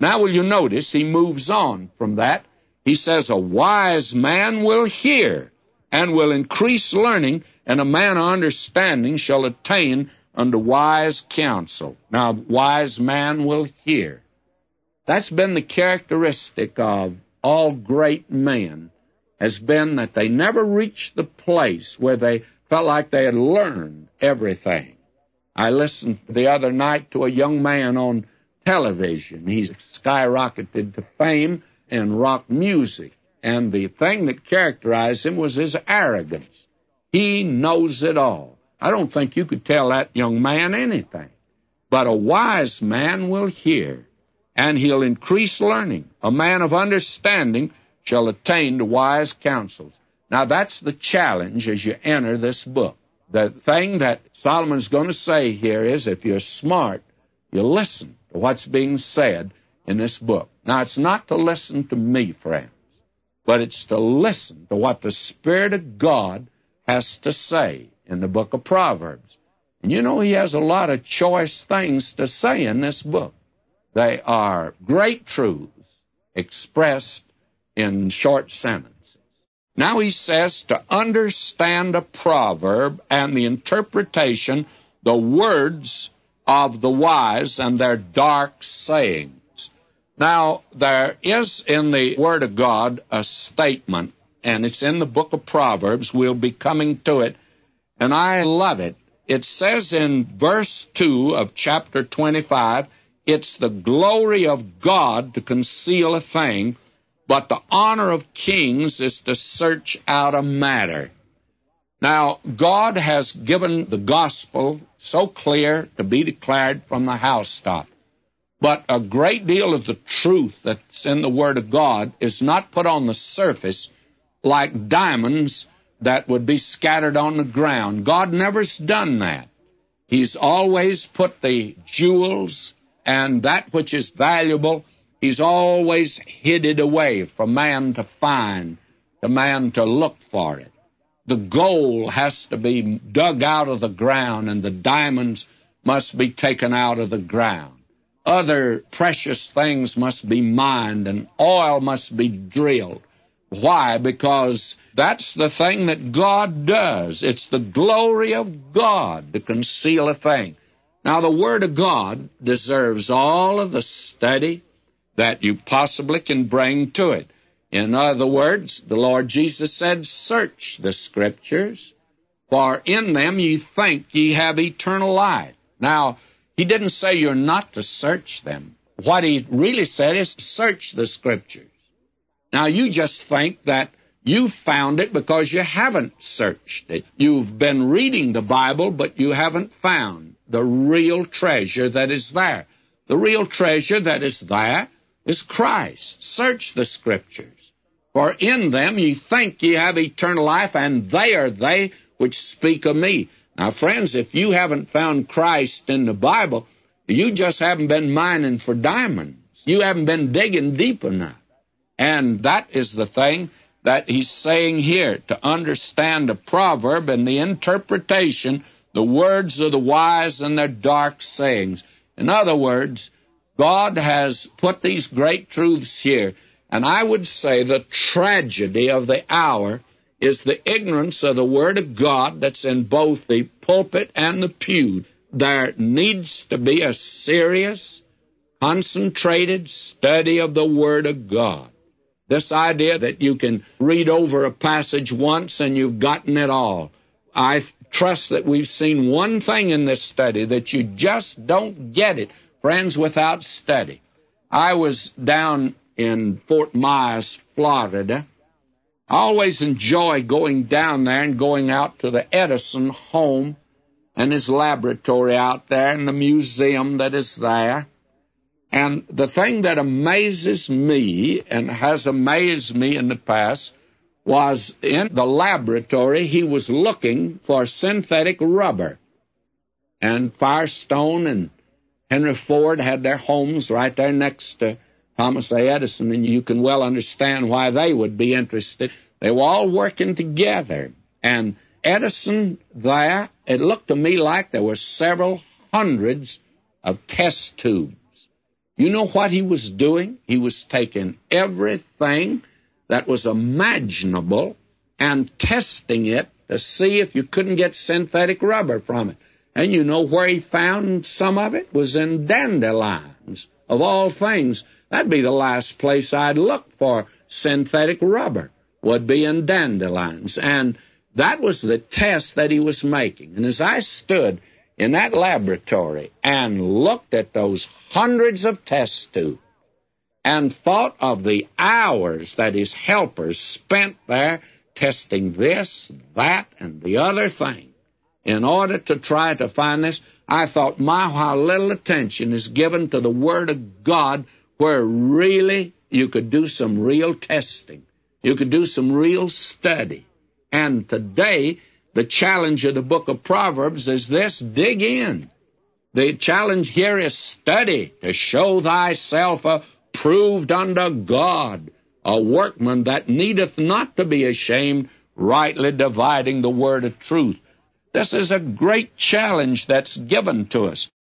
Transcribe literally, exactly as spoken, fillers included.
Now, will you notice he moves on from that? He says, a wise man will hear and will increase learning, and a man of understanding shall attain unto wise counsel. Now, a wise man will hear. That's been the characteristic of all great men, has been that they never reached the place where they felt like they had learned everything. I listened the other night to a young man on television. He's skyrocketed to fame in rock music, and the thing that characterized him was his arrogance. He knows it all. I don't think you could tell that young man anything. But a wise man will hear, and he'll increase learning. A man of understanding shall attain to wise counsels. Now, that's the challenge as you enter this book. The thing that Solomon's going to say here is, if you're smart, you listen to what's being said in this book. Now, it's not to listen to me, friends, but it's to listen to what the Spirit of God has to say in the book of Proverbs. And you know, he has a lot of choice things to say in this book. They are great truths expressed in short sentences. Now he says to understand a proverb and the interpretation, the words of the wise and their dark sayings. Now, there is in the Word of God a statement, and it's in the book of Proverbs. We'll be coming to it, and I love it. It says in verse two of chapter twenty-five, it's the glory of God to conceal a thing, but the honor of kings is to search out a matter. Now, God has given the gospel so clear to be declared from the housetop. But a great deal of the truth that's in the Word of God is not put on the surface like diamonds that would be scattered on the ground. God never's done that. He's always put the jewels and that which is valuable, He's always hid it away for man to find, for man to look for it. The gold has to be dug out of the ground, and the diamonds must be taken out of the ground. Other precious things must be mined, and oil must be drilled. Why? Because that's the thing that God does. It's the glory of God to conceal a thing. Now, the Word of God deserves all of the study that you possibly can bring to it. In other words, the Lord Jesus said, search the Scriptures, for in them ye think ye have eternal life. Now, He didn't say you're not to search them. What He really said is search the Scriptures. Now, you just think that you found it because you haven't searched it. You've been reading the Bible, but you haven't found the real treasure that is there. The real treasure that is there is Christ. Search the Scriptures, for in them ye think ye have eternal life, and they are they which speak of me. Now, friends, if you haven't found Christ in the Bible, you just haven't been mining for diamonds. You haven't been digging deep enough. And that is the thing that he's saying here, to understand the proverb and the interpretation, the words of the wise and their dark sayings. In other words, God has put these great truths here, and I would say the tragedy of the hour is the ignorance of the Word of God that's in both the pulpit and the pew. There needs to be a serious, concentrated study of the Word of God. This idea that you can read over a passage once and you've gotten it all. I trust that we've seen one thing in this study, that you just don't get it, friends, without study. I was down in Fort Myers, Florida. I always enjoy going down there and going out to the Edison home and his laboratory out there and the museum that is there. And the thing that amazes me and has amazed me in the past was in the laboratory he was looking for synthetic rubber. And Firestone and Henry Ford had their homes right there next to Thomas A. Edison, and you can well understand why they would be interested. They were all working together. And Edison there, it looked to me like there were several hundreds of test tubes. You know what he was doing? He was taking everything that was imaginable and testing it to see if you couldn't get synthetic rubber from it. And you know where he found some of it? Was in dandelions, of all things. That'd be the last place I'd look for synthetic rubber, would be in dandelions. And that was the test that he was making. And as I stood in that laboratory and looked at those hundreds of test tubes and thought of the hours that his helpers spent there testing this, that, and the other thing in order to try to find this, I thought, my, how little attention is given to the Word of God, where really you could do some real testing. You could do some real study. And today, the challenge of the book of Proverbs is this: dig in. The challenge here is study to show thyself approved unto God, a workman that needeth not to be ashamed, rightly dividing the word of truth. This is a great challenge that's given to us.